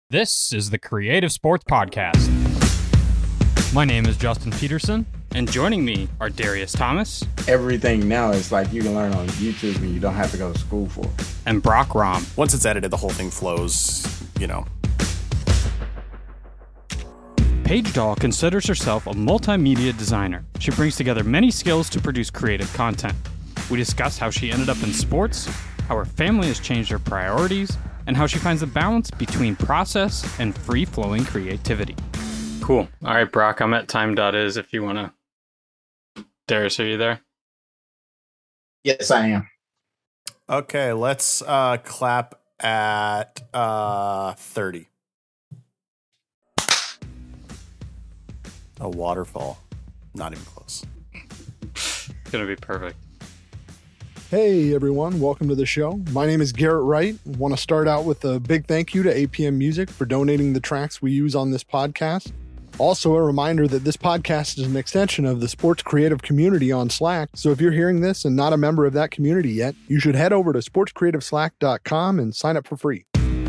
This is the Creative Sports Podcast. My name is Justin Peterson, and joining me are Darius Thomas. Everything now is like you can learn on YouTube and you don't have to go to school for it. And Brock Rom. Once it's edited, the whole thing flows, Paige Dahl considers herself a multimedia designer. She brings together many skills to produce creative content. We discuss how she ended up in sports, how her family has changed her priorities, and how she finds a balance between process and free-flowing creativity. Cool. All right, Brock, I'm at time.is if you want to... Darius, are you there? Yes, I am. Okay, let's clap at 30. A waterfall. Not even close. It's going to be perfect. Hey everyone, welcome to the show. My name is Garrett Wright. I want to start out with a big thank you to APM Music for donating the tracks we use on this podcast. Also, a reminder that this podcast is an extension of the sports creative community on Slack. So if you're hearing this and not a member of that community yet, you should head over to sportscreativeslack.com and sign up for free.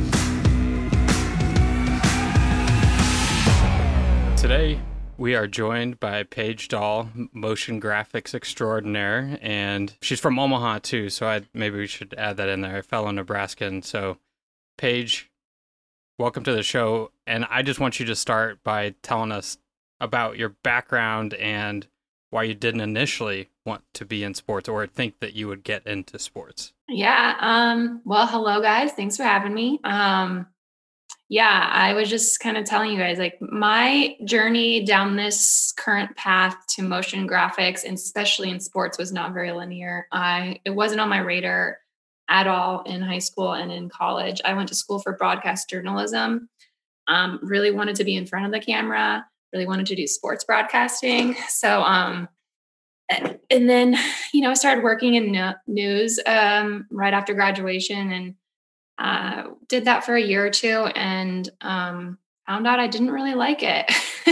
Today, we are joined by Paige Dahl, motion graphics extraordinaire, and she's from Omaha too, so maybe we should add that in there, a fellow Nebraskan. So, Paige, welcome to the show, and I just want you to start by telling us about your background and why you didn't initially want to be in sports or think that you would get into sports. Yeah. Well, hello guys. Thanks for having me. Yeah, I was just kind of telling you guys, like my journey down this current path to motion graphics, and especially in sports, was not very linear. It wasn't on my radar at all in high school and in college. I went to school for broadcast journalism, really wanted to be in front of the camera, really wanted to do sports broadcasting. So, and then, I started working in news right after graduation, and did that for a year or two, and found out I didn't really like it.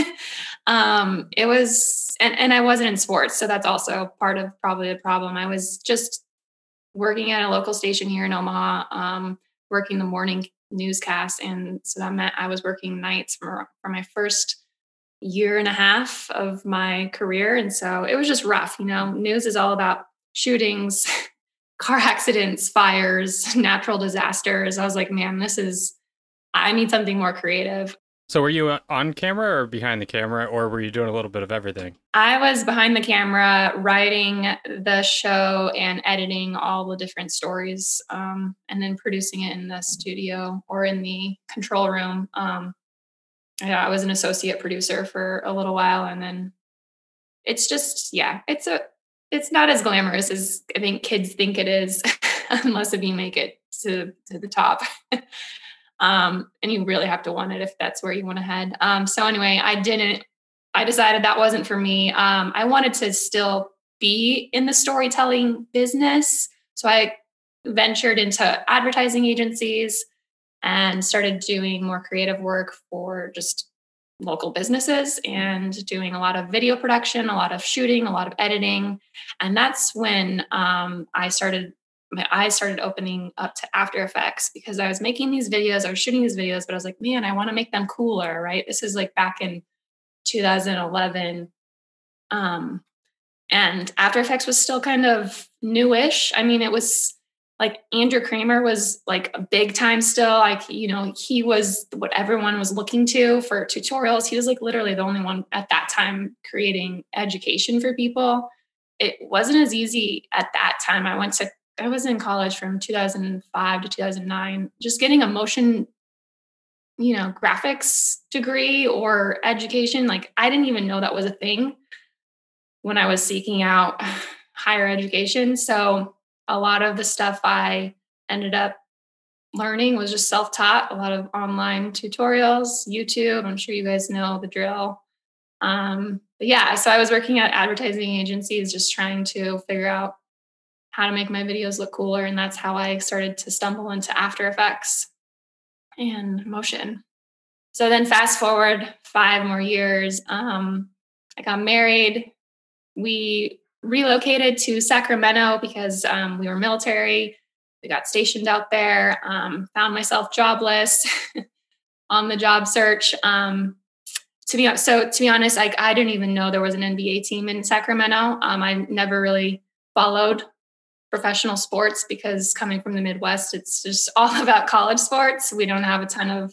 It was, and I wasn't in sports, so that's also part of probably the problem. I was just working at a local station here in Omaha, working the morning newscast, and so that meant I was working nights for my first year and a half of my career, and so it was just rough. News is all about shootings, car accidents, fires, natural disasters. I was like, man, I need something more creative. So were you on camera or behind the camera, or were you doing a little bit of everything? I was behind the camera, writing the show and editing all the different stories, and then producing it in the studio or in the control room. I was an associate producer for a little while, and then it's just, it's not as glamorous as I think kids think it is, unless if you make it to the top. And you really have to want it if that's where you want to head. So anyway, I decided that wasn't for me. I wanted to still be in the storytelling business. So I ventured into advertising agencies and started doing more creative work for just local businesses and doing a lot of video production, a lot of shooting, a lot of editing. And that's when my eyes started opening up to After Effects, because I was making these videos, I was shooting these videos, but I was like, man, I want to make them cooler, right? This is like back in 2011. And After Effects was still kind of newish. I mean, it was like Andrew Kramer was like a big time still. Like, he was what everyone was looking to for tutorials. He was like literally the only one at that time creating education for people. It wasn't as easy at that time. I was in college from 2005 to 2009, just getting a motion, graphics degree or education. Like I didn't even know that was a thing when I was seeking out higher education. So a lot of the stuff I ended up learning was just self-taught, a lot of online tutorials, YouTube. I'm sure you guys know the drill. But yeah, so I was working at advertising agencies, just trying to figure out how to make my videos look cooler. And that's how I started to stumble into After Effects and motion. So then fast forward 5 more years, I got married. We relocated to Sacramento because we were military. We got stationed out there, found myself jobless. on the job search. To be honest, like I didn't even know there was an NBA team in Sacramento. I never really followed professional sports because coming from the Midwest, it's just all about college sports. We don't have a ton of,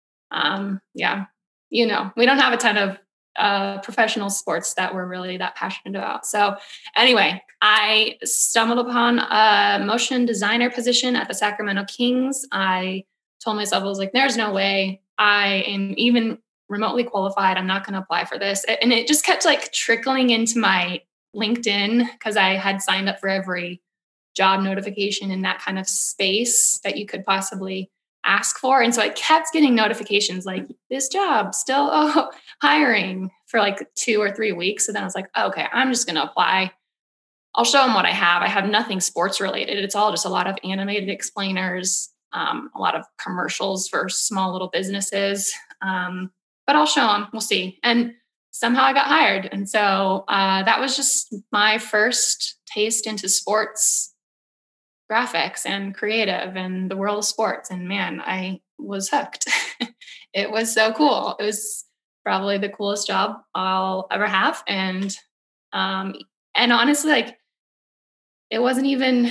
we don't have a ton of professional sports that we're really that passionate about. So anyway, I stumbled upon a motion designer position at the Sacramento Kings. I told myself, I was like, there's no way I am even remotely qualified. I'm not going to apply for this. And it just kept like trickling into my LinkedIn because I had signed up for every job notification in that kind of space that you could possibly ask for. And so I kept getting notifications like this job still hiring for like 2 or 3 weeks. So then I was like, okay, I'm just going to apply. I'll show them what I have. I have nothing sports related. It's all just a lot of animated explainers, a lot of commercials for small little businesses. But I'll show them. We'll see. And somehow I got hired. And so that was just my first taste into sports graphics and creative and the world of sports. And man, I was hooked. It was so cool. It was probably the coolest job I'll ever have. And honestly, like it wasn't even,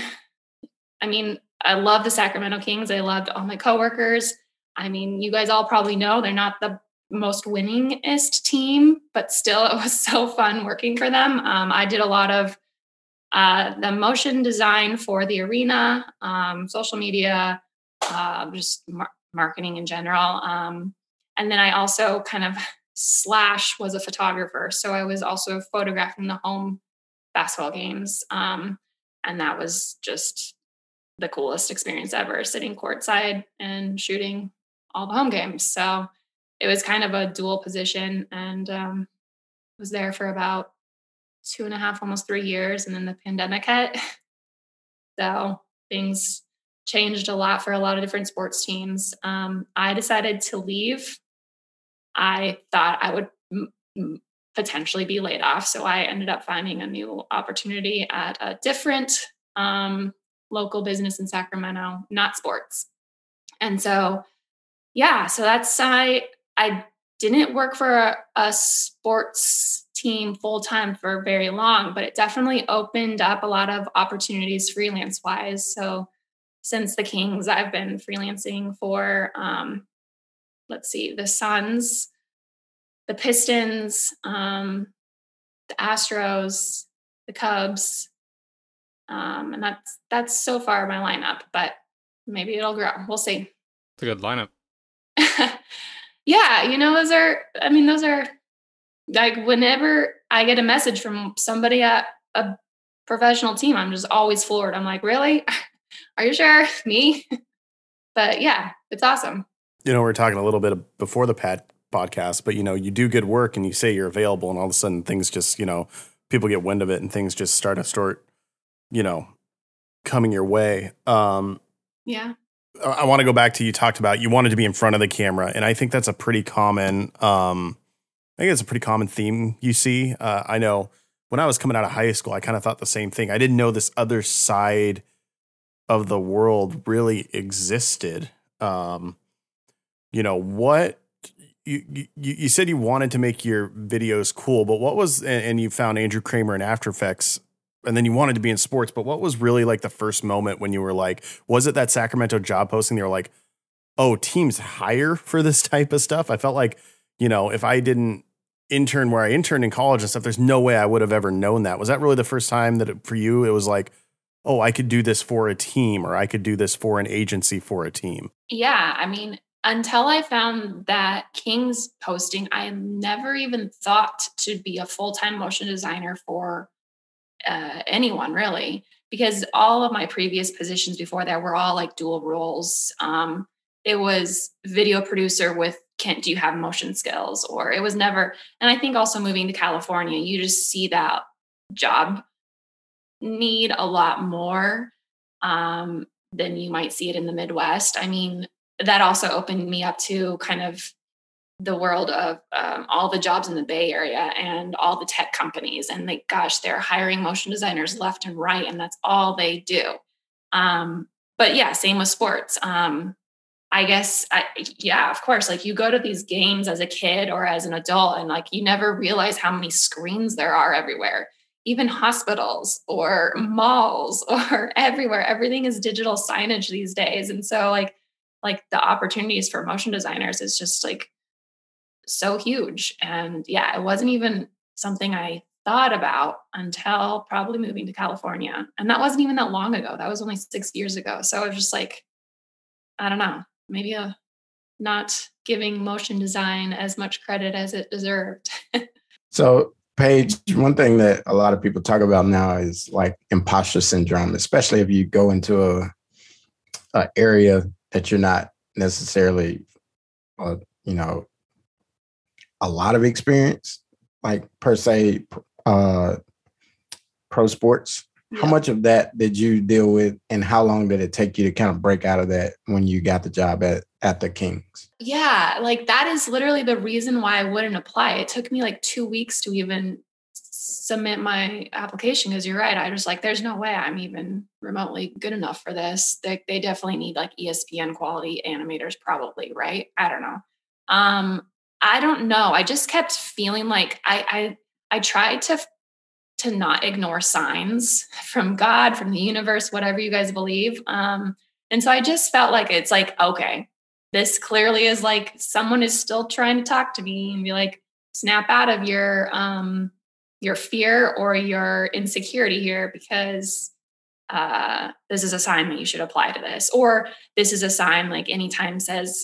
I love the Sacramento Kings. I loved all my coworkers. I mean, you guys all probably know they're not the most winningest team, but still it was so fun working for them. I did a lot of the motion design for the arena, social media, just marketing in general. And then I also kind of was a photographer. So I was also photographing the home basketball games. And that was just the coolest experience ever, sitting courtside and shooting all the home games. So it was kind of a dual position, and was there for about 2.5, almost 3 years. And then the pandemic hit. So things changed a lot for a lot of different sports teams. I decided to leave. I thought I would potentially be laid off. So I ended up finding a new opportunity at a different local business in Sacramento, not sports. And so, so that's, I didn't work for a sports team full-time for very long, but it definitely opened up a lot of opportunities freelance wise. So since the Kings, I've been freelancing for, the Suns, the Pistons, the Astros, the Cubs. And that's so far my lineup, but maybe it'll grow. We'll see. It's a good lineup. Yeah, those are like whenever I get a message from somebody at a professional team, I'm just always floored. I'm like, really? Are you sure? Me? But yeah, it's awesome. We're talking a little bit before the podcast, but you do good work and you say you're available, and all of a sudden things just, people get wind of it and things just start coming your way. Yeah. I want to go back to, you talked about you wanted to be in front of the camera, and I think that's a pretty common it's a pretty common theme you see. I know when I was coming out of high school, I kind of thought the same thing. I didn't know this other side of the world really existed. What you said you wanted to make your videos cool, but what was, and you found Andrew Kramer in After Effects, and then you wanted to be in sports, but what was really like the first moment when you were like, was it that Sacramento job posting? They were like, oh, teams hire for this type of stuff. I felt like, if I didn't intern where I interned in college and stuff, there's no way I would have ever known that. Was that really the first time that for you, it was like, oh, I could do this for a team, or I could do this for an agency for a team? Yeah. Until I found that Kings posting, I never even thought to be a full-time motion designer for anyone really, because all of my previous positions before that were all like dual roles. It was video producer with, do you have motion skills? Or it was never, and I think also moving to California, you just see that job need a lot more than you might see it in the Midwest. That also opened me up to kind of the world of all the jobs in the Bay Area and all the tech companies. And they're hiring motion designers left and right. And that's all they do. But yeah, same with sports. I guess, yeah, of course, like you go to these games as a kid or as an adult, and like you never realize how many screens there are everywhere, even hospitals or malls or everywhere. Everything is digital signage these days. And so like the opportunities for motion designers is just like so huge. And yeah, it wasn't even something I thought about until probably moving to California. And that wasn't even that long ago. That was only 6 years ago. So I was just like, I don't know, maybe not giving motion design as much credit as it deserved. So, Paige, one thing that a lot of people talk about now is like imposter syndrome, especially if you go into a area that you're not necessarily, you know, a lot of experience, like per se, pro sports. Yeah. How much of that did you deal with, and how long did it take you to kind of break out of that when you got the job at the Kings? Yeah, like that is literally the reason why I wouldn't apply. It took me like 2 weeks to even submit my application, because you're right. I was like, there's no way I'm even remotely good enough for this. They definitely need like ESPN quality animators, probably, right? I don't know. I don't know. I just kept feeling like I tried to not ignore signs from God, from the universe, whatever you guys believe. And so I just felt like it's like, okay, this clearly is like someone is still trying to talk to me and be like, snap out of your fear or your insecurity here, because this is a sign that you should apply to this. Or this is a sign, like anytime says,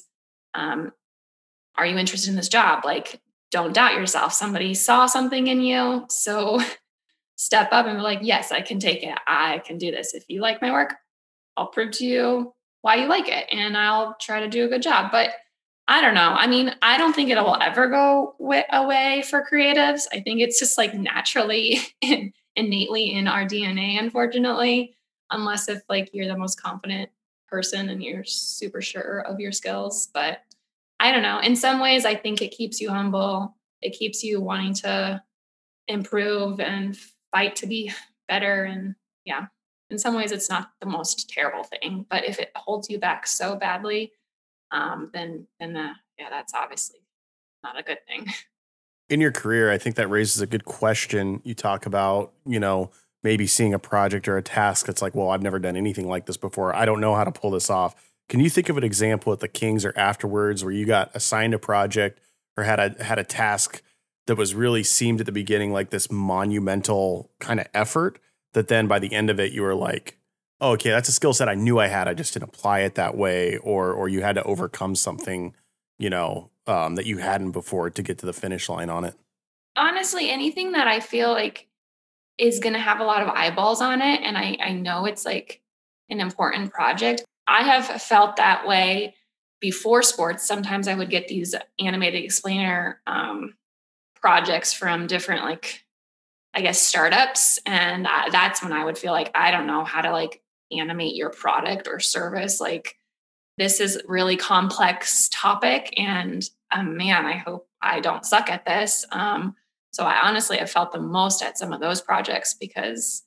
are you interested in this job? Like, don't doubt yourself. Somebody saw something in you. So step up and be like, yes, I can take it. I can do this. If you like my work, I'll prove to you why you like it, and I'll try to do a good job. But I don't know. I mean, I don't think it will ever go away for creatives. I think it's just like naturally innately in our DNA, unfortunately, unless if like you're the most confident person and you're super sure of your skills. But I don't know. In some ways, I think it keeps you humble. It keeps you wanting to improve and fight to be better. And yeah, in some ways it's not the most terrible thing, but if it holds you back so badly, then yeah, that's obviously not a good thing. In your career, I think that raises a good question. You talk about, maybe seeing a project or a task that's like, well, I've never done anything like this before. I don't know how to pull this off. Can you think of an example at the Kings or afterwards where you got assigned a project or had a task that was really seemed at the beginning like this monumental kind of effort that then by the end of it you were like, oh, okay, that's a skill set I knew I had, I just didn't apply it that way, or you had to overcome something, that you hadn't before to get to the finish line on it? Honestly, anything that I feel like is going to have a lot of eyeballs on it, and I know it's like an important project. I have felt that way before sports. Sometimes I would get these animated explainer projects from different, like, I guess, startups. And that's when I would feel like, I don't know how to like animate your product or service. Like, this is really complex topic. And man, I hope I don't suck at this. So I honestly have felt the most at some of those projects because,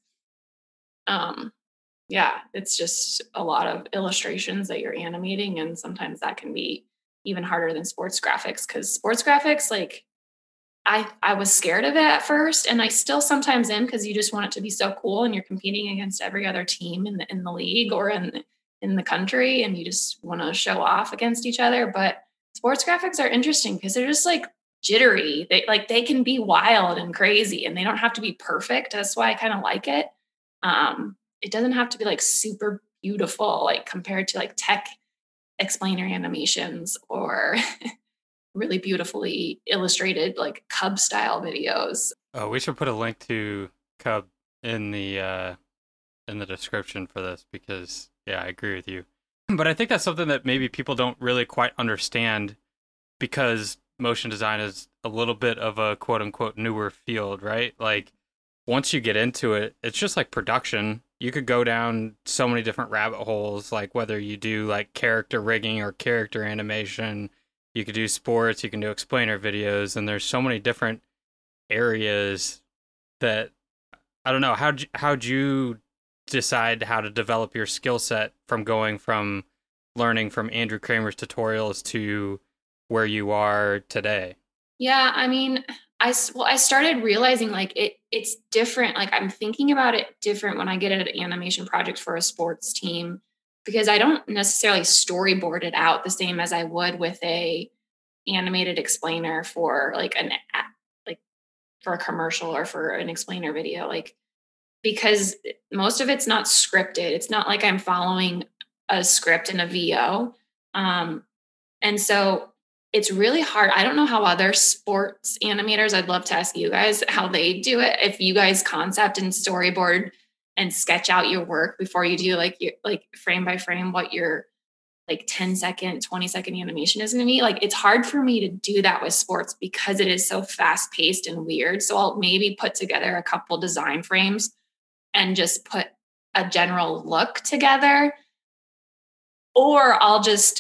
yeah, it's just a lot of illustrations that you're animating. And sometimes that can be even harder than sports graphics, because sports graphics, like, I was scared of it at first, and I still sometimes am, because you just want it to be so cool and you're competing against every other team in the league or in the country, and you just want to show off against each other. But sports graphics are interesting because they're just like jittery. They can be wild and crazy, and they don't have to be perfect. That's why I kind of like it. It doesn't have to be like super beautiful, like compared to like tech explainer animations or really beautifully illustrated like Cub style videos. Oh, we should put a link to Cub in the description for this, because yeah, I agree with you. But I think that's something that maybe people don't really quite understand, because motion design is a little bit of a quote unquote newer field, right? Like, once you get into it, it's just like production. You could go down so many different rabbit holes, like whether you do like character rigging or character animation. You could do sports, you can do explainer videos, and there's so many different areas that, I don't know, how'd you decide how to develop your skill set from going from learning from Andrew Kramer's tutorials to where you are today? Yeah, I mean, I started realizing like it's different. Like I'm thinking about it different when I get an animation project for a sports team, because I don't necessarily storyboard it out the same as I would with a animated explainer for like for a commercial or for an explainer video. Like, because most of it's not scripted. It's not like I'm following a script in a VO. And so it's really hard. I don't know how other sports animators, I'd love to ask you guys how they do it. If you guys concept and storyboard and sketch out your work before you do like frame by frame what your like 10-second, 20-second animation is going to be. Like, it's hard for me to do that with sports because it is so fast paced and weird. So I'll maybe put together a couple design frames and just put a general look together. Or I'll just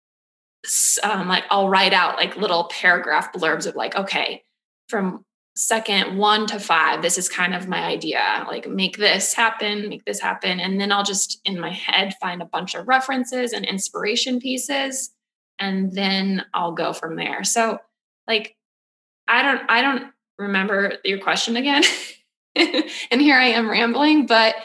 I'll write out like little paragraph blurbs of like, okay, from second 1 to 5, this is kind of my idea. Like, make this happen. And then I'll just in my head find a bunch of references and inspiration pieces. And then I'll go from there. So like, I don't remember your question again. And here I am rambling, but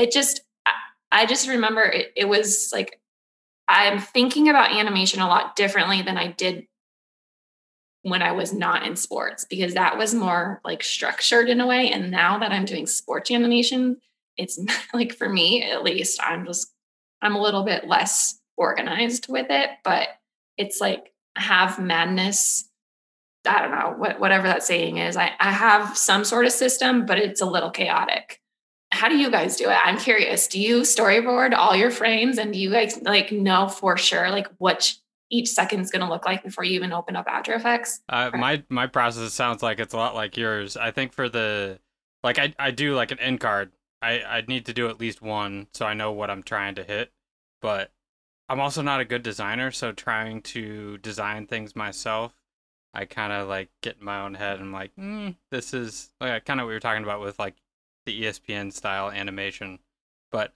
I just remember it was like, I'm thinking about animation a lot differently than I did when I was not in sports, because that was more like structured in a way. And now that I'm doing sports animation, it's like, for me, at least, I'm a little bit less organized with it, but it's like I have madness. I don't know, whatever that saying is. I have some sort of system, but it's a little chaotic. How do you guys do it? I'm curious. Do you storyboard all your frames, and do you guys like know for sure like what each second is going to look like before you even open up After Effects? My process sounds like it's a lot like yours. I think for the like I do like an end card. I need to do at least one so I know what I'm trying to hit. But I'm also not a good designer, so trying to design things myself, I kind of like get in my own head and I'm like, this is like kind of what we were talking about with like the ESPN style animation. But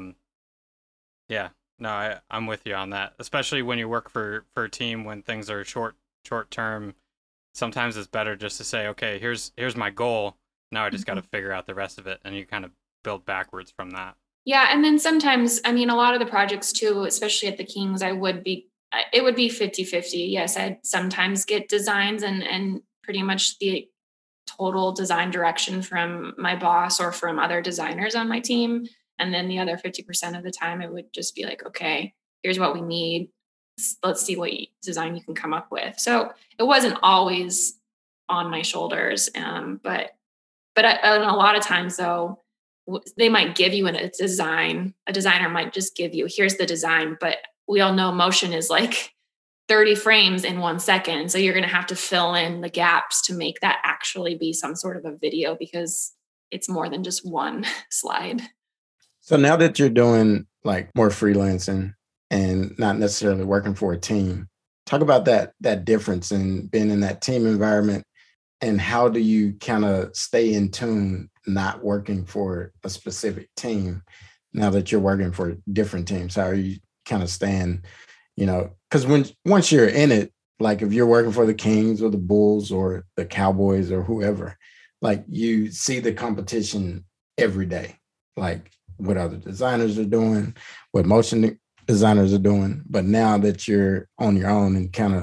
yeah, no, I'm with you on that. Especially when you work for a team, when things are short term, sometimes it's better just to say, okay, here's my goal. Now I just got to figure out the rest of it, and you kind of build backwards from that. Yeah, and then sometimes, I mean, a lot of the projects too, especially at the Kings, it would be 50-50. Yes, I'd sometimes get designs and pretty much the total design direction from my boss or from other designers on my team. And then the other 50% of the time, it would just be like, okay, here's what we need. Let's see what design you can come up with. So it wasn't always on my shoulders. But a lot of times though, they might give you a design. A designer might just give you, here's the design, but we all know motion is like 30 frames in 1 second. So you're going to have to fill in the gaps to make that actually be some sort of a video, because it's more than just one slide. So now that you're doing like more freelancing and not necessarily working for a team, talk about that difference in being in that team environment, and how do you kind of stay in tune, not working for a specific team now that you're working for different teams? How are you kind of staying, because once you're in it, like if you're working for the Kings or the Bulls or the Cowboys or whoever, like you see the competition every day, like what other designers are doing, what motion designers are doing. But now that you're on your own and kind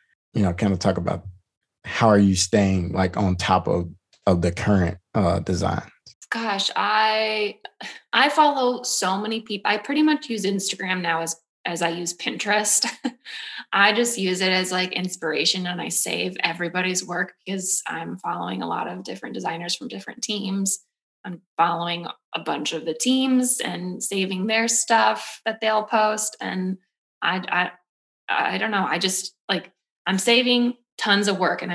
of talk about how are you staying like on top of the current design? Gosh, I follow so many people. I pretty much use Instagram now as I use Pinterest. I just use it as like inspiration, and I save everybody's work because I'm following a lot of different designers from different teams. I'm following a bunch of the teams and saving their stuff that they'll post. And I don't know. I just like, I'm saving tons of work, and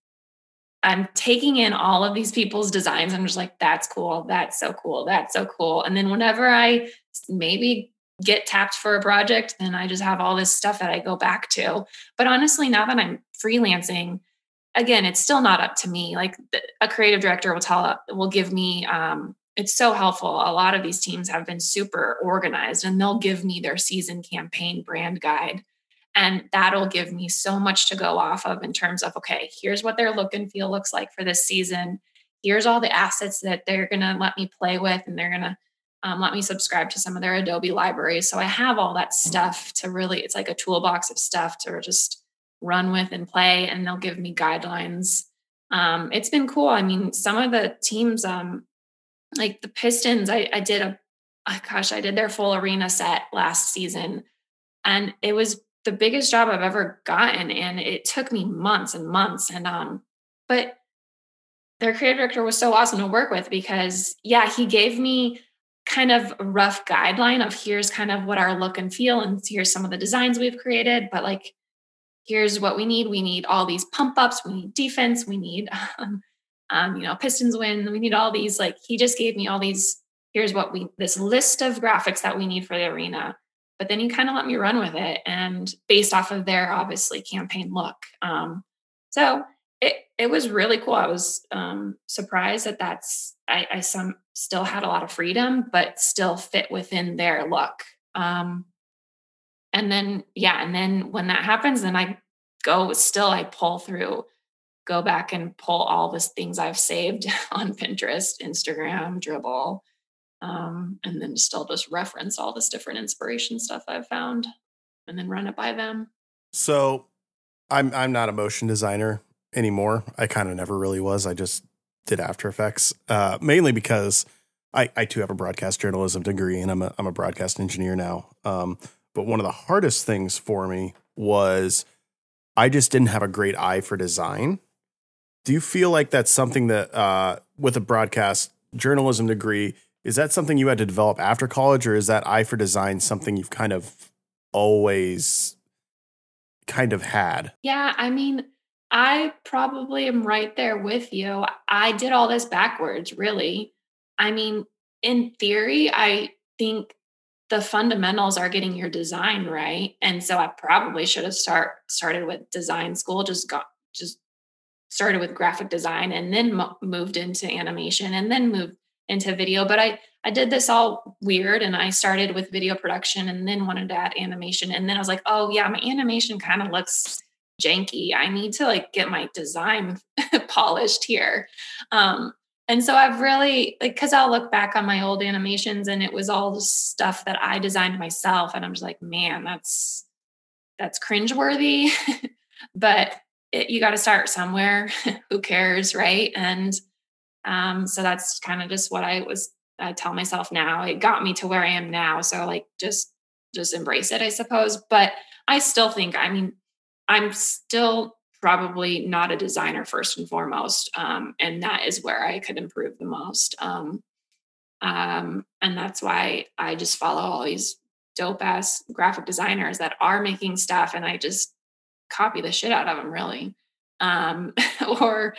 I'm taking in all of these people's designs. I'm just like, that's cool. That's so cool. That's so cool. And then whenever I maybe get tapped for a project, then I just have all this stuff that I go back to. But honestly, now that I'm freelancing, again, it's still not up to me. Like a creative director will give me it's so helpful. A lot of these teams have been super organized, and they'll give me their season campaign brand guide. And that'll give me so much to go off of in terms of, okay, here's what their look and feel looks like for this season. Here's all the assets that they're going to let me play with, and they're going to let me subscribe to some of their Adobe libraries. So I have all that stuff to really, it's like a toolbox of stuff to just run with and play. And they'll give me guidelines. It's been cool. I mean, some of the teams, like the Pistons, I did their full arena set last season, and it was the biggest job I've ever gotten. And it took me months and months. And, but their creative director was so awesome to work with because he gave me kind of a rough guideline of here's kind of what our look and feel. And here's some of the designs we've created, but like, here's what we need. We need all these pump ups. We need defense. We need, Pistons win. We need all these, like, he just gave me all these, here's what this list of graphics that we need for the arena. But then he kind of let me run with it, and based off of their obviously campaign look. So it was really cool. I was surprised that I still had a lot of freedom, but still fit within their look. And then when that happens, then I go back and pull all the things I've saved on Pinterest, Instagram, Dribbble, and then still just reference all this different inspiration stuff I've found and then run it by them. So I'm not a motion designer anymore. I kind of never really was. I just did After Effects, mainly because I too have a broadcast journalism degree, and I'm a broadcast engineer now. But one of the hardest things for me was I just didn't have a great eye for design. Do you feel like that's something that with a broadcast journalism degree, is that something you had to develop after college, or is that eye for design something you've kind of always kind of had? Yeah, I mean, I probably am right there with you. I did all this backwards, really. I mean, in theory, I think the fundamentals are getting your design right. And so I probably should have started with design school, just started with graphic design, and then moved into animation, and then moved into video. But I did this all weird, and I started with video production and then wanted to add animation. And then I was like, oh yeah, my animation kind of looks janky. I need to like get my design polished here. And so I've really, like, cause I'll look back on my old animations and it was all the stuff that I designed myself. And I'm just like, man, that's cringeworthy, but you got to start somewhere. Who cares? Right. And so that's kind of just what I tell myself now. It got me to where I am now. So like, just embrace it, I suppose. But I still think, I mean, I'm still probably not a designer first and foremost. And that is where I could improve the most. And that's why I just follow all these dope ass graphic designers that are making stuff. And I just copy the shit out of them, really. Or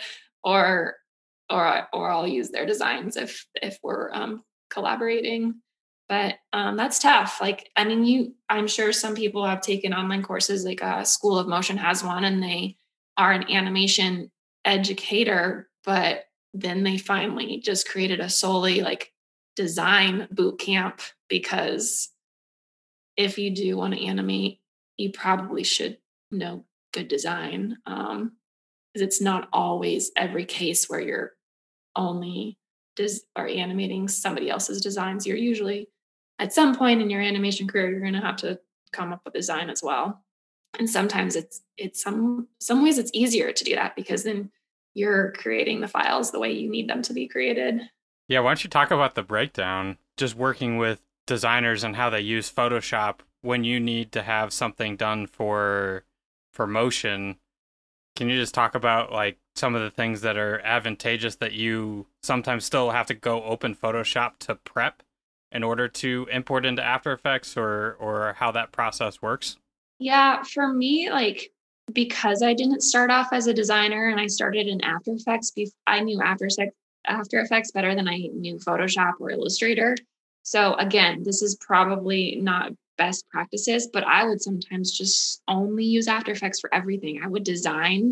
I'll use their designs if we're collaborating. But that's tough. Like, I mean, I'm sure some people have taken online courses, like School of Motion has one, and they are an animation educator, but then they finally just created a solely like design boot camp, because if you do want to animate, you probably should know good design. Because it's not always every case where you're only or animating somebody else's designs. You're usually at some point in your animation career, you're going to have to come up with design as well. And sometimes it's some ways it's easier to do that, because then you're creating the files the way you need them to be created. Yeah, why don't you talk about the breakdown, just working with designers and how they use Photoshop when you need to have something done for motion. Can you just talk about like some of the things that are advantageous that you sometimes still have to go open Photoshop to prep in order to import into After Effects, or how that process works? Yeah, for me, like, because I didn't start off as a designer and I started in After Effects, I knew After Effects better than I knew Photoshop or Illustrator. So again, this is probably not best practices, but I would sometimes just only use After Effects for everything. I would design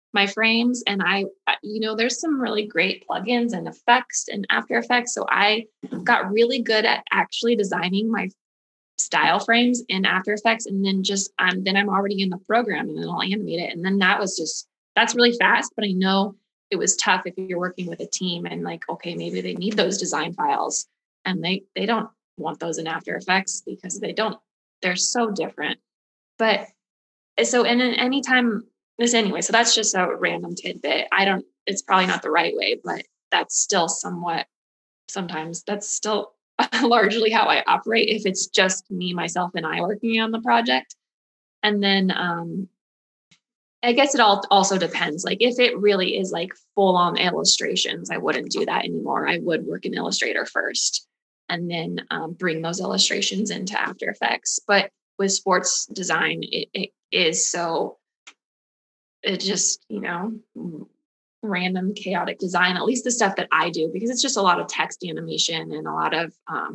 my frames, and there's some really great plugins and effects in After Effects. So I got really good at actually designing my style frames in After Effects, and then I'm already in the program, and then I'll animate it. And then that's really fast, but I know it was tough if you're working with a team and like, okay, maybe they need those design files and they don't want those in After Effects because they're so different. But so, and then anytime this anyway, so that's just a random tidbit. It's probably not the right way, but that's still sometimes that's still largely how I operate if it's just me, myself, and I working on the project. And then I guess it all also depends. Like if it really is like full on illustrations, I wouldn't do that anymore. I would work in Illustrator first and then bring those illustrations into After Effects. But with sports design, it is so, it just, random chaotic design, at least the stuff that I do, because it's just a lot of text animation and a lot of,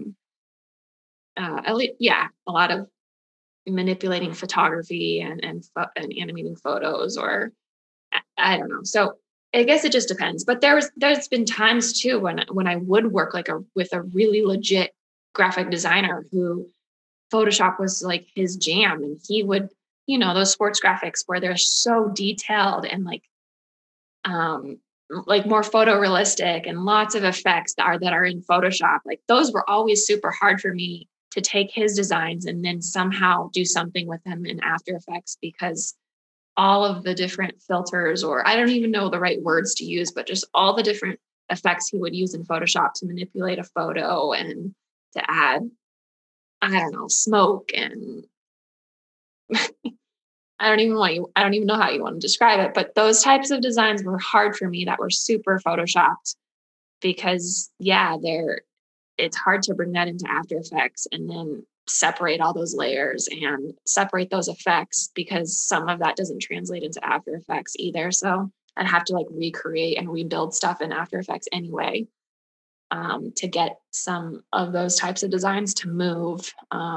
a lot of manipulating photography and animating photos, or I don't know. So I guess it just depends. But there's been times too when I would work with a really legit graphic designer who Photoshop was like his jam, and he would, those sports graphics where they're so detailed and like more photorealistic and lots of effects that are in Photoshop. Like those were always super hard for me to take his designs and then somehow do something with them in After Effects, because all of the different filters, or I don't even know the right words to use, but just all the different effects he would use in Photoshop to manipulate a photo and to add, I don't know, smoke and I don't even know how you want to describe it, but those types of designs were hard for me that were super Photoshopped, because it's hard to bring that into After Effects and then separate all those layers and separate those effects, because some of that doesn't translate into After Effects either. So I'd have to like recreate and rebuild stuff in After Effects anyway, to get some of those types of designs to move.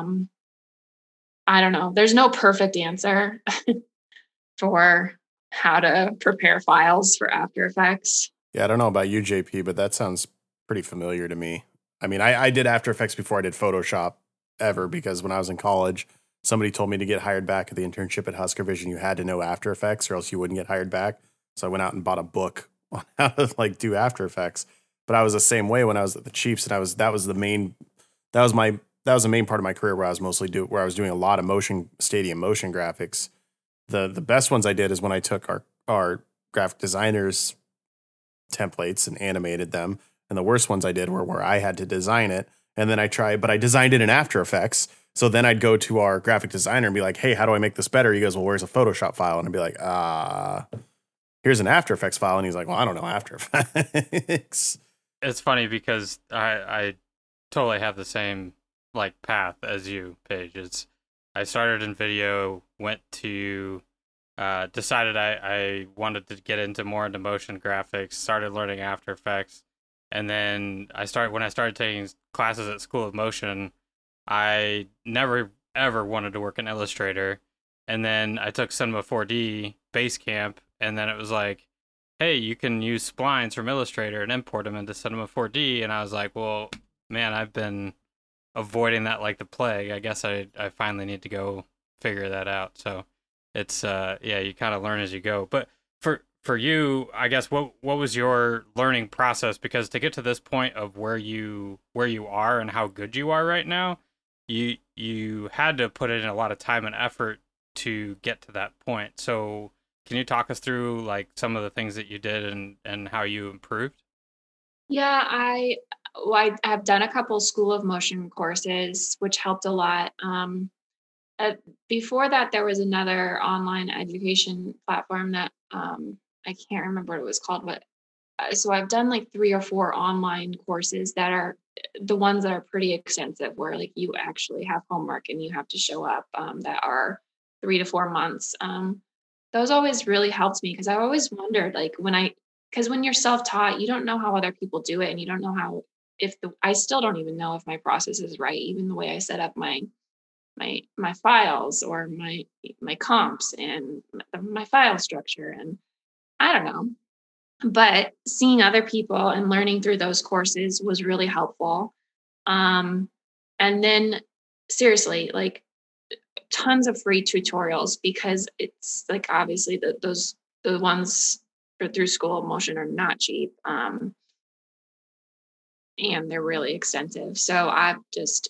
I don't know. There's no perfect answer for how to prepare files for After Effects. Yeah, I don't know about you, JP, but that sounds pretty familiar to me. I mean, I did After Effects before I did Photoshop ever, because when I was in college, somebody told me to get hired back at the internship at Husker Vision, you had to know After Effects or else you wouldn't get hired back. So I went out and bought a book on how to do After Effects. But I was the same way when I was at the Chiefs, and that was the main part of my career where I was where I was doing a lot of stadium motion graphics. The best ones I did is when I took our graphic designers templates and animated them. And the worst ones I did were where I had to design it. And then but I designed it in After Effects. So then I'd go to our graphic designer and be like, hey, how do I make this better? He goes, well, where's a Photoshop file? And I'd be like, here's an After Effects file. And he's like, well, I don't know After Effects. It's funny because I totally have the same path as you, Paige. I started in video, went to decided I wanted to get more into motion graphics, started learning After Effects, and then when I started taking classes at School of Motion, I never ever wanted to work in Illustrator, and then I took Cinema 4D Basecamp, and then it was like, hey, you can use splines from Illustrator and import them into Cinema 4D, and I was like, well, man, I've been avoiding that like the plague. I guess I finally need to go figure that out. So it's you kind of learn as you go. But for you, I guess what was your learning process? Because to get to this point of where you are and how good you are right now, you had to put in a lot of time and effort to get to that point. So can you talk us through some of the things that you did and how you improved? Yeah, I have done a couple School of Motion courses, which helped a lot. Before that, there was another online education platform that I can't remember what it was called, but so I've done 3 or 4 online courses that are the ones that are pretty extensive, where you actually have homework and you have to show up, that are 3 to 4 months. Those always really helped me, because I always wondered because when you're self-taught, you don't know how other people do it, and you don't know how I still don't even know if my process is right, even the way I set up my files or my comps and my file structure. And I don't know. But seeing other people and learning through those courses was really helpful. And then seriously, like tons of free tutorials, because it's like obviously the ones for through School of Motion are not cheap. And they're really extensive. So I've just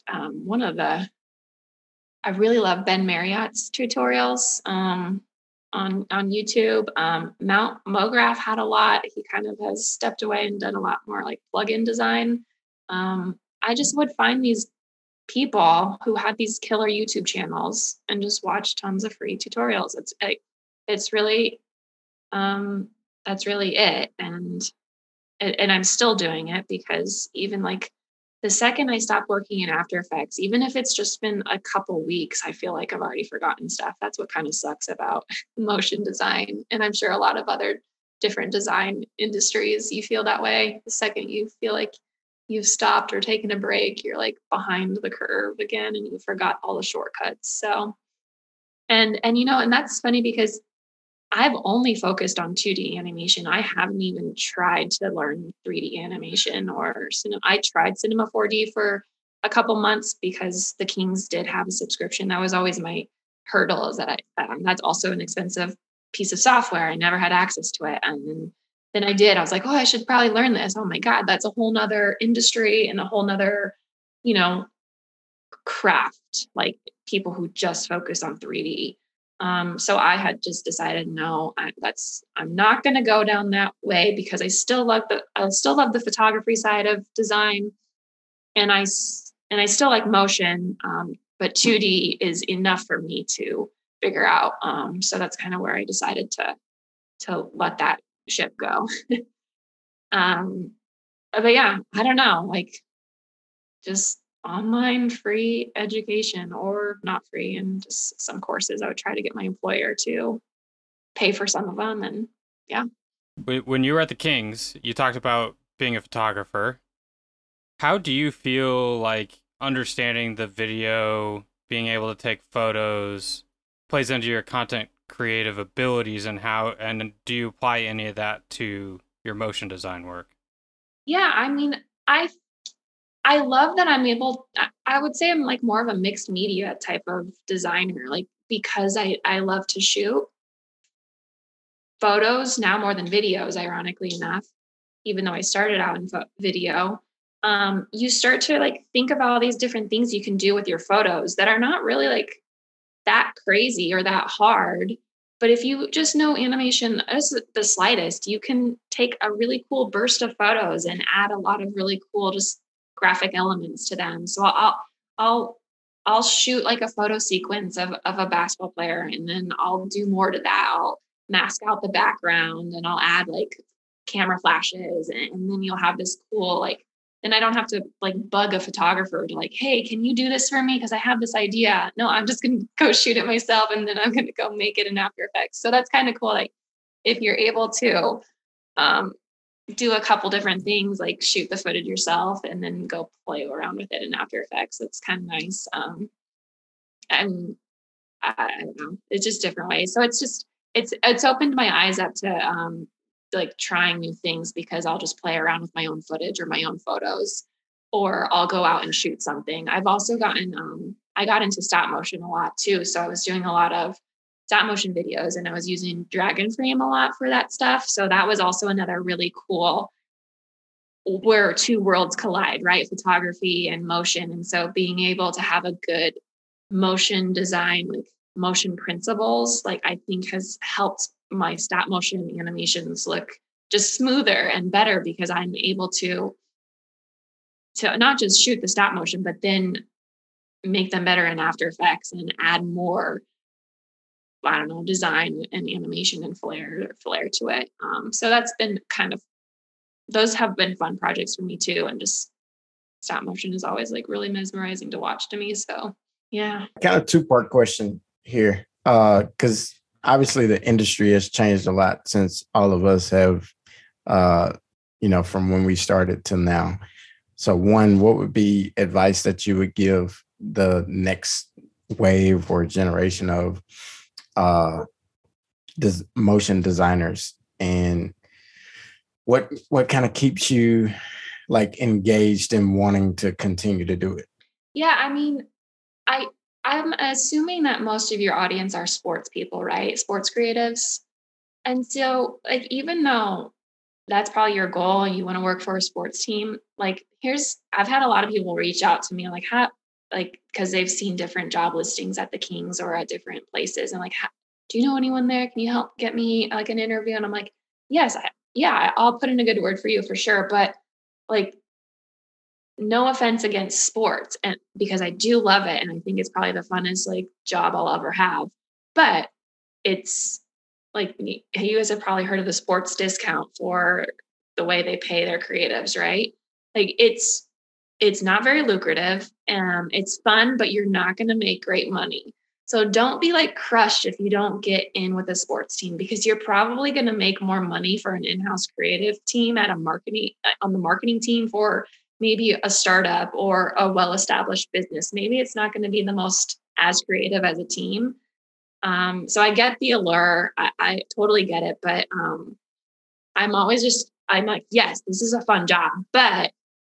I really love Ben Marriott's tutorials on YouTube. Mount MoGraph had a lot. He kind of has stepped away and done a lot more like plugin design. I just would find these people who had these killer YouTube channels and just watch tons of free tutorials. It's really that's really it. And I'm still doing it, because even like the second I stop working in After Effects, even if it's just been a couple weeks, I feel like I've already forgotten stuff. That's what kind of sucks about motion design. And I'm sure a lot of other different design industries, you feel that way. The second you feel like you've stopped or taken a break, you're like behind the curve again and you forgot all the shortcuts. So, and that's funny because I've only focused on 2D animation. I haven't even tried to learn 3D animation or cinema. I tried Cinema 4D for a couple months because the Kings did have a subscription. That was always my hurdle, is that that's also an expensive piece of software. I never had access to it. And then I did. I was like, oh, I should probably learn this. Oh my God, that's a whole nother industry and a whole nother, craft, like people who just focus on 3D. So I had just decided, no, I'm not going to go down that way, because I still love the photography side of design, and I still like motion, but 2D is enough for me to figure out. So that's kind of where I decided to let that ship go. But yeah, I don't know, like just online free education, or not free, and just some courses. I would try to get my employer to pay for some of them. And yeah. When you were at the Kings, you talked about being a photographer. How do you feel like understanding the video, being able to take photos, plays into your content creative abilities, and do you apply any of that to your motion design work? Yeah, I mean, I love that I would say I'm like more of a mixed media type of designer, like, because I love to shoot photos now more than videos, ironically enough, even though I started out in video. You start to like think of all these different things you can do with your photos that are not really like that crazy or that hard. But if you just know animation as the slightest, you can take a really cool burst of photos and add a lot of really cool just graphic elements to them. So I'll shoot like a photo sequence of a basketball player, and then I'll do more to that. I'll mask out the background and I'll add like camera flashes, and then you'll have this cool, like, then I don't have to like bug a photographer to like, hey, can you do this for me? Because I have this idea. No, I'm just going to go shoot it myself, and then I'm going to go make it in After Effects. So that's kind of cool. Like if you're able to do a couple different things, like shoot the footage yourself and then go play around with it in After Effects, it's kind of nice. And I don't know, it's just different ways. So it's opened my eyes up to like trying new things, because I'll just play around with my own footage or my own photos, or I'll go out and shoot something. I've also I got into stop motion a lot too. So I was doing a lot of stop motion videos, and I was using Dragon Frame a lot for that stuff. So that was also another really cool, where two worlds collide, right? Photography and motion. And so being able to have a good motion design, like motion principles, like I think has helped my stop motion animations look just smoother and better, because I'm able to not just shoot the stop motion, but then make them better in After Effects and add more, I don't know, design and animation and flair to it. So that's been those have been fun projects for me too. And just stop motion is always like really mesmerizing to watch to me. So yeah. Kind of two-part question here. Because obviously the industry has changed a lot since all of us have, from when we started to now. So one, what would be advice that you would give the next wave or generation of motion designers and what kind of keeps you like engaged in wanting to continue to do it? Yeah, I mean, I'm assuming that most of your audience are sports people, right? Sports creatives. And so, like, even though that's probably your goal and you want to work for a sports team, like, I've had a lot of people reach out to me, like, because they've seen different job listings at the Kings or at different places. And like, do you know anyone there? Can you help get me like an interview? And I'm like, yes, yeah, I'll put in a good word for you for sure. But like, no offense against sports, and because I do love it and I think it's probably the funnest like job I'll ever have. But it's like, you guys have probably heard of the sports discount for the way they pay their creatives, right? Like it's not very lucrative and it's fun, but you're not going to make great money. So don't be like crushed if you don't get in with a sports team, because you're probably going to make more money for an in-house creative team at a marketing on the marketing team for maybe a startup or a well-established business. Maybe it's not going to be the most as creative as a team. So I get the allure. I totally get it, but I'm like, yes, this is a fun job, but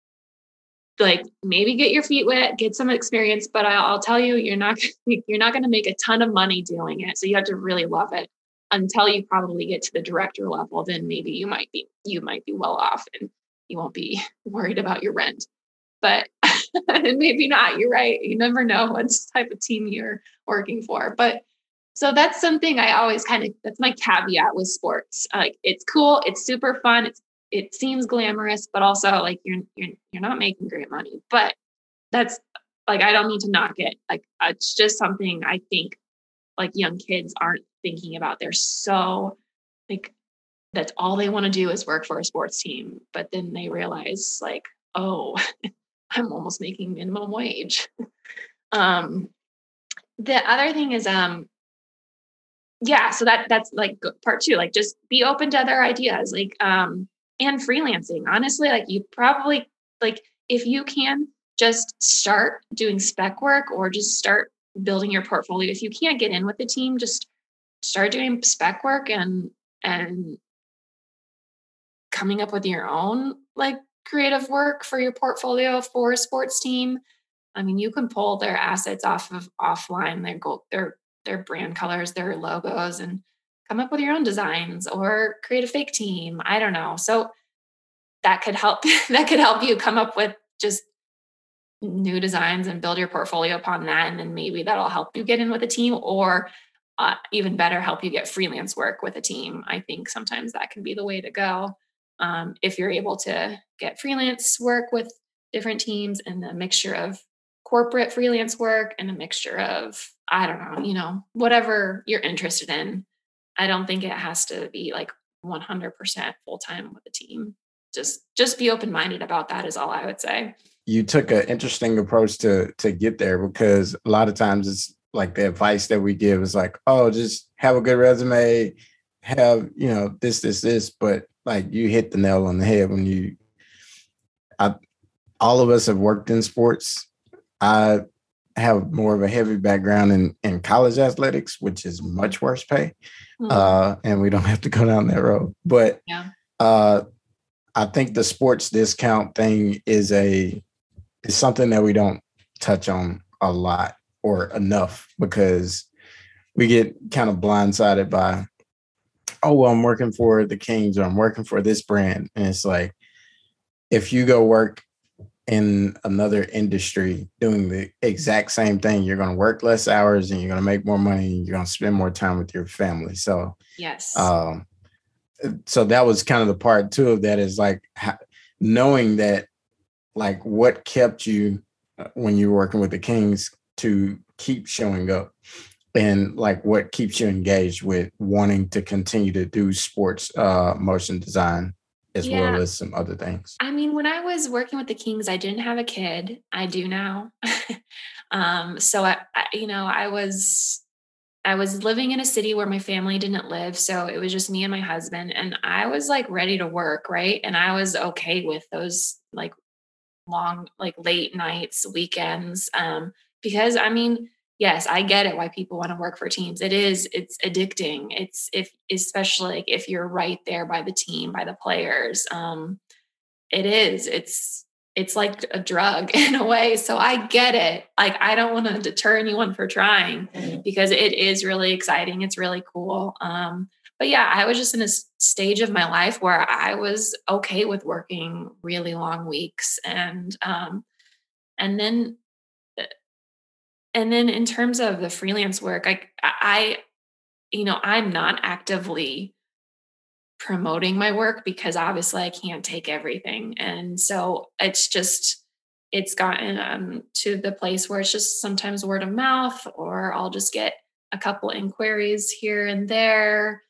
like maybe get your feet wet, get some experience. But I'll tell you, you're not going to make a ton of money doing it. So you have to really love it until you probably get to the director level. Then maybe you might be well off and you won't be worried about your rent. But and maybe not. You're right. You never know what type of team you're working for. But so that's something I always that's my caveat with sports. Like it's cool, it's super fun, it seems glamorous, but also like you're not making great money. But that's like, I don't need to knock it. Like it's just something I think like young kids aren't thinking about. They're so like that's all they want to do is work for a sports team. But then they realize like, oh, I'm almost making minimum wage. The other thing is yeah, so that's like part two, like just be open to other ideas, like and freelancing. Honestly, like you probably like if you can just start doing spec work or just start building your portfolio. If you can't get in with the team, just start doing spec work and coming up with your own like creative work for your portfolio for a sports team. I mean, you can pull their assets off of offline, their brand colors, their logos, and come up with your own designs or create a fake team. I don't know. So that could help. That could help you come up with just new designs and build your portfolio upon that. And then maybe that'll help you get in with a team, or even better, help you get freelance work with a team. I think sometimes that can be the way to go. If you're able to get freelance work with different teams and a mixture of corporate freelance work and a mixture of, I don't know, whatever you're interested in. I don't think it has to be like 100% full-time with a team. Just be open-minded about that is all I would say. You took an interesting approach to get there, because a lot of times it's like the advice that we give is like, oh, just have a good resume, have, this, but like you hit the nail on the head when all of us have worked in sports. I have more of a heavy background in college athletics, which is much worse pay. And we don't have to go down that road. But yeah. I think the sports discount thing is something that we don't touch on a lot or enough, because we get kind of blindsided by, oh, well, I'm working for the Kings or I'm working for this brand. And it's like, if you go work in another industry doing the exact same thing, you're going to work less hours and you're going to make more money and you're going to spend more time with your family. So, yes. So that was kind of the part two of that, is like knowing that, like what kept you when you were working with the Kings to keep showing up, and like what keeps you engaged with wanting to continue to do sports motion design as well as some other things. I mean, when I was working with the Kings, I didn't have a kid. I do now. So I was living in a city where my family didn't live. So it was just me and my husband, and I was like ready to work. Right. And I was okay with those like long, like late nights, weekends. Because I mean, yes, I get it why people want to work for teams. It's addicting. Especially like if you're right there by the team, by the players. It's like a drug in a way. So I get it. Like, I don't want to deter anyone for trying because it is really exciting. It's really cool. But yeah, I was just in a stage of my life where I was okay with working really long weeks. And then in terms of the freelance work, I'm not actively promoting my work because obviously I can't take everything. And so it's gotten to the place where it's just sometimes word of mouth, or I'll just get a couple inquiries here and there.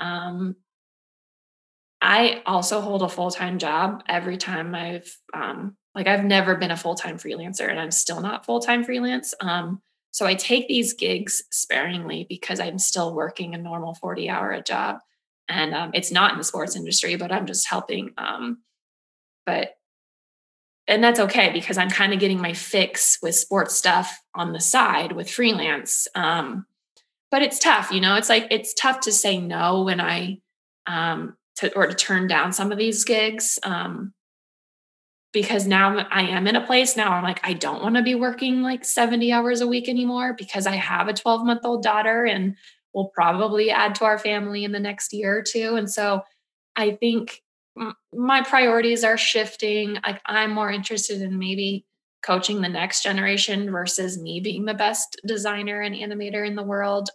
I also hold a full-time job. Every time I've never been a full-time freelancer, and I'm still not full-time freelance. So I take these gigs sparingly because I'm still working a normal 40-hour job. And it's not in the sports industry, but I'm just helping. And that's okay because I'm kind of getting my fix with sports stuff on the side with freelance. But it's tough, it's tough to say no when to turn down some of these gigs. Because now I am in a place now I'm like, I don't want to be working like 70 hours a week anymore because I have a 12-month-old daughter and will probably add to our family in the next year or two. And so I think my priorities are shifting. Like, I'm more interested in maybe coaching the next generation versus me being the best designer and animator in the world.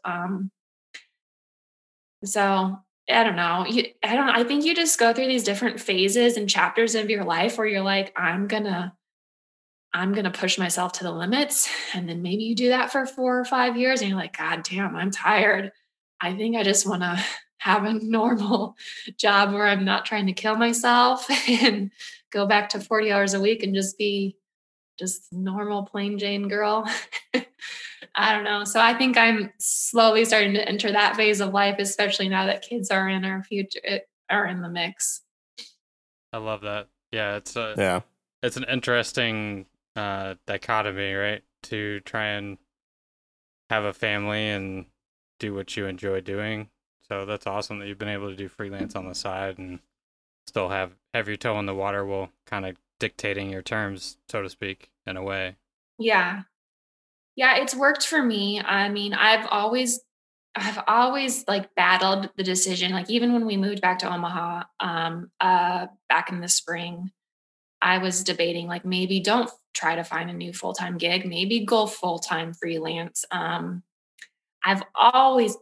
So I don't know. I think you just go through these different phases and chapters of your life where you're like, I'm gonna push myself to the limits. And then maybe you do that for 4 or 5 years and you're like, God damn, I'm tired. I think I just want to have a normal job where I'm not trying to kill myself and go back to 40 hours a week and just be just normal plain Jane girl. I don't know. So I think I'm slowly starting to enter that phase of life, especially now that kids are in our future, are in the mix. I love that. Yeah, it's an interesting dichotomy, right? To try and have a family and do what you enjoy doing. So that's awesome that you've been able to do freelance on the side and still have your toe in the water while kind of dictating your terms, so to speak, in a way. Yeah. Yeah, it's worked for me. I mean, I've always like battled the decision. Like, even when we moved back to Omaha, back in the spring, I was debating, like, maybe don't try to find a new full-time gig, maybe go full-time freelance. I've always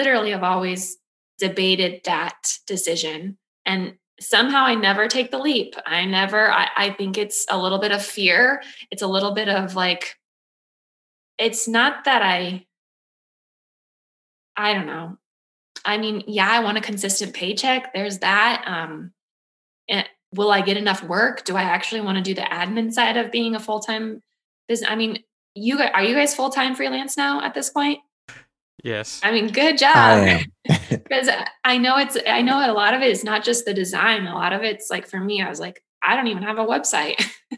debated that decision, and somehow I never take the leap. I think it's a little bit of fear. It's a little bit of like, it's not that I don't know. I mean, yeah, I want a consistent paycheck. There's that. And will I get enough work? Do I actually want to do the admin side of being a full-time business? I mean, are you guys full-time freelance now at this point? Yes. I mean, good job. I am. Because I know a lot of it is not just the design. A lot of it's like, for me, I was like, I don't even have a website.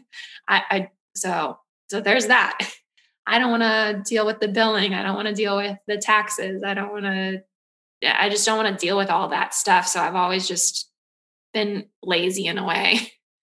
So there's that. I don't want to deal with the billing. I don't want to deal with the taxes. I just don't want to deal with all that stuff. So I've always just been lazy in a way.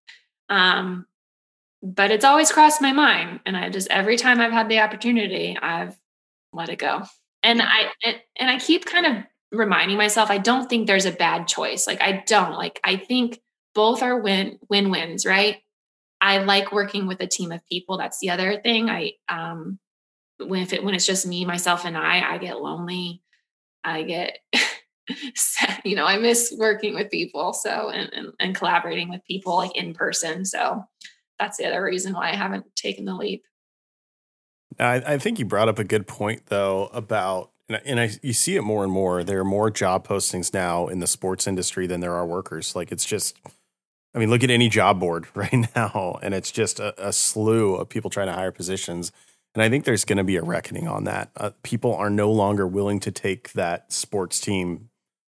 But it's always crossed my mind. And every time I've had the opportunity, I've let it go. And I keep kind of reminding myself, I don't think there's a bad choice. Like, I think both are win-wins, right? I like working with a team of people. That's the other thing. When it's just me, myself, and I get lonely. I get, I miss working with people. So, and collaborating with people like in person. So that's the other reason why I haven't taken the leap. I think you brought up a good point though about, you see it more and more. There are more job postings now in the sports industry than there are workers. Like, it's just, I mean, look at any job board right now, and it's just a slew of people trying to hire positions. And I think there's going to be a reckoning on that. People are no longer willing to take that sports team,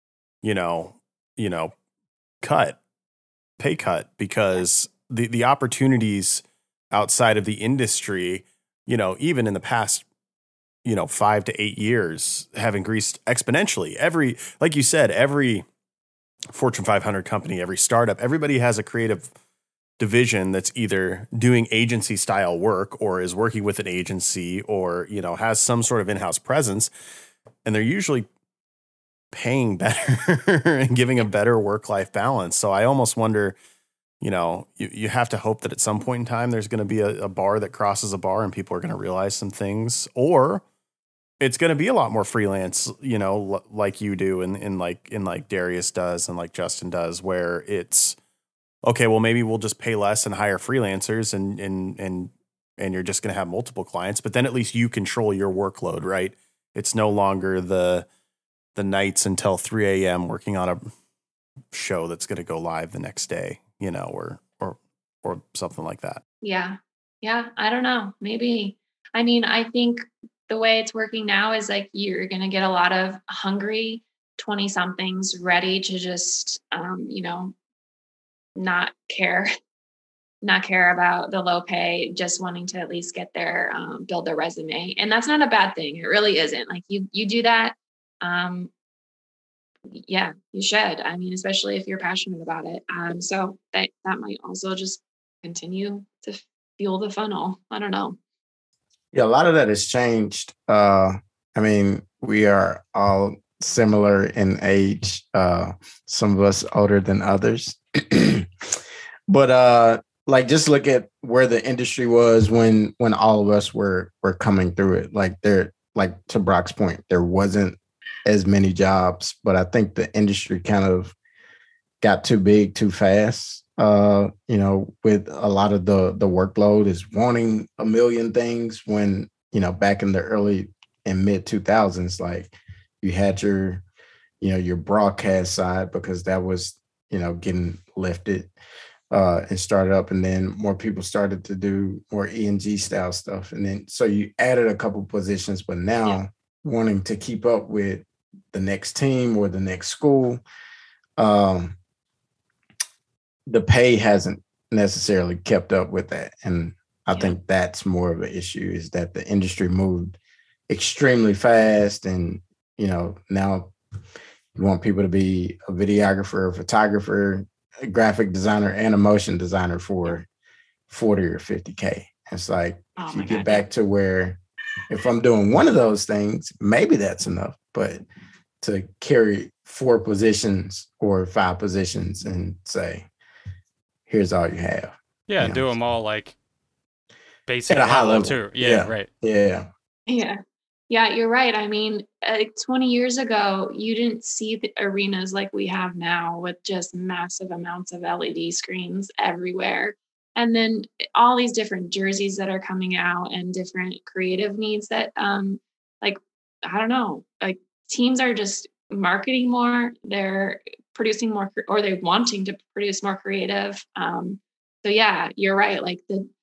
pay cut, because the opportunities outside of the industry, even in the past 5 to 8 years have increased exponentially. Like you said, every Fortune 500 company, every startup, everybody has a creative division that's either doing agency style work or is working with an agency or, has some sort of in-house presence. And they're usually paying better and giving a better work-life balance. So I almost wonder, you have to hope that at some point in time, there's going to be a bar that crosses a bar and people are going to realize some things, or it's going to be a lot more freelance, like you do and like Darius does and like Justin does, where it's, okay, well, maybe we'll just pay less and hire freelancers and you're just going to have multiple clients, but then at least you control your workload, right? It's no longer the nights until 3 a.m. working on a show that's going to go live the next day, or something like that. Yeah. Yeah. I don't know. Maybe. I mean, I think the way it's working now is like you're going to get a lot of hungry 20 somethings ready to just, not care about the low pay, just wanting to at least get their, build their resume. And that's not a bad thing. It really isn't. Like you do that. Yeah, you should. I mean, especially if you're passionate about it. So that might also just continue to fuel the funnel. I don't know. Yeah, a lot of that has changed. I mean, we are all similar in age. Some of us older than others. But like, just look at where the industry was when all of us were coming through it. Like to Brock's point, there wasn't as many jobs, but I think the industry kind of got too big too fast. With a lot of the workload is wanting a million things when, back in the early and mid 2000s, like you had your broadcast side because that was, getting lifted and started up. And then more people started to do more E&G style stuff. And then, so you added a couple positions, but now wanting to keep up with the next team or the next school, the pay hasn't necessarily kept up with that. And I think that's more of an issue, is that the industry moved extremely fast. And, now you want people to be a videographer, a photographer, a graphic designer, and a motion designer for 40 or 50K. It's like, if you get back to where, if I'm doing one of those things, maybe that's enough. But to carry 4 positions or 5 positions and say, here's all you have. Yeah, do them all like basic at a high level too. Yeah, right. Yeah. Yeah, you're right. I mean, 20 years ago, you didn't see the arenas like we have now with just massive amounts of LED screens everywhere. And then all these different jerseys that are coming out and different creative needs that, I don't know, like teams are just marketing more, they're producing more, or they're wanting to produce more creative. So yeah, you're right. Like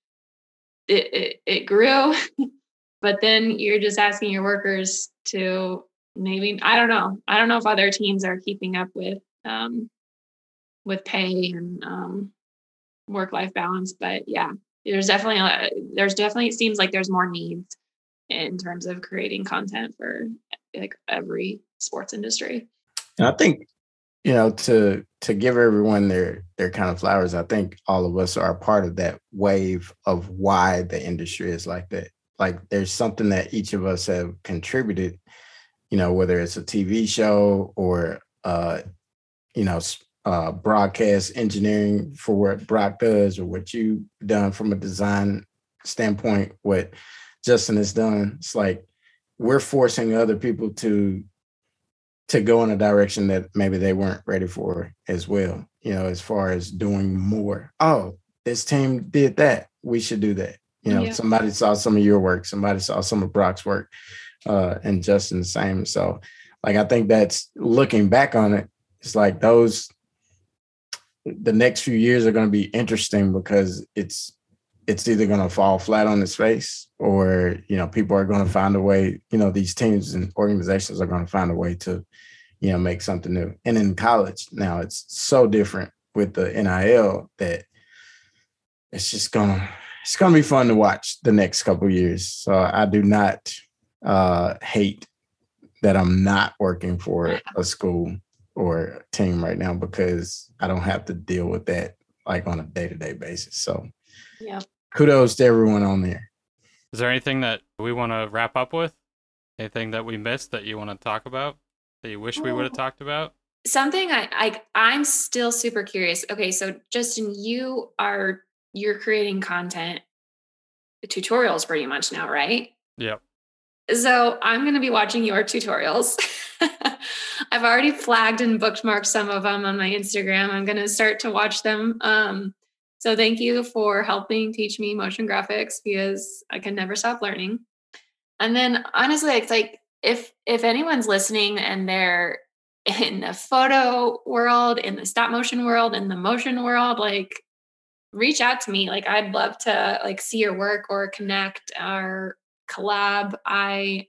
it grew. But then you're just asking your workers to maybe, I don't know if other teams are keeping up with pay and work-life balance. But yeah, there's definitely, it seems like there's more needs in terms of creating content for like every sports industry. And I think, to give everyone their kind of flowers, I think all of us are a part of that wave of why the industry is like that. Like there's something that each of us have contributed, whether it's a TV show or, broadcast engineering for what Brock does or what you've done from a design standpoint, what Justin has done. It's like we're forcing other people to go in a direction that maybe they weren't ready for as well, as far as doing more. Oh, this team did that. We should do that. Somebody saw some of your work, somebody saw some of Brock's work, and Justin the same. So like, I think that's, looking back on it, it's like the next few years are going to be interesting because it's either going to fall flat on its face or, people are going to find a way, these teams and organizations are going to find a way to, make something new. And in college now, it's so different with the NIL that it's going to be fun to watch the next couple of years. So I do not hate that I'm not working for a school or a team right now, because I don't have to deal with that like on a day-to-day basis. So Yeah. kudos to everyone on there. Is there anything that we want to wrap up with? Anything that we missed that you want to talk about that you wish we would have talked about? Something I'm still super curious. Okay, so Justin, you're creating content, tutorials pretty much now, right? Yep. So I'm going to be watching your tutorials. I've already flagged and bookmarked some of them on my Instagram. I'm going to start to watch them. So thank you for helping teach me motion graphics, because I can never stop learning. And then honestly, it's like if anyone's listening and they're in the photo world, in the stop motion world, in the motion world, like reach out to me. Like I'd love to like see your work or connect or collab. I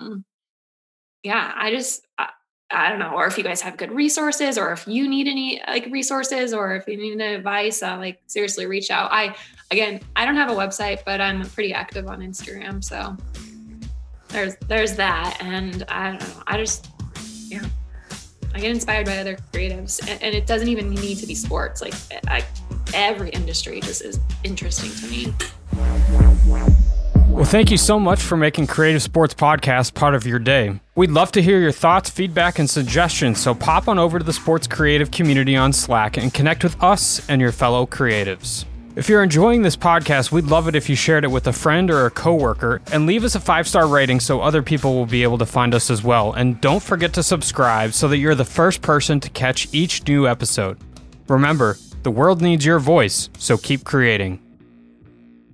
don't know, or if you guys have good resources, or if you need any like resources, or if you need any advice, like seriously reach out. I don't have a website, but I'm pretty active on Instagram. So there's that. And I don't know, I get inspired by other creatives, and it doesn't even need to be sports. Like every industry just is interesting to me. Well, thank you so much for making Creative Sports Podcast part of your day. We'd love to hear your thoughts, feedback, and suggestions, so pop on over to the Sports Creative community on Slack and connect with us and your fellow creatives. If you're enjoying this podcast, we'd love it if you shared it with a friend or a coworker, and leave us a 5-star rating so other people will be able to find us as well. And don't forget to subscribe so that you're the first person to catch each new episode. Remember, the world needs your voice, so keep creating.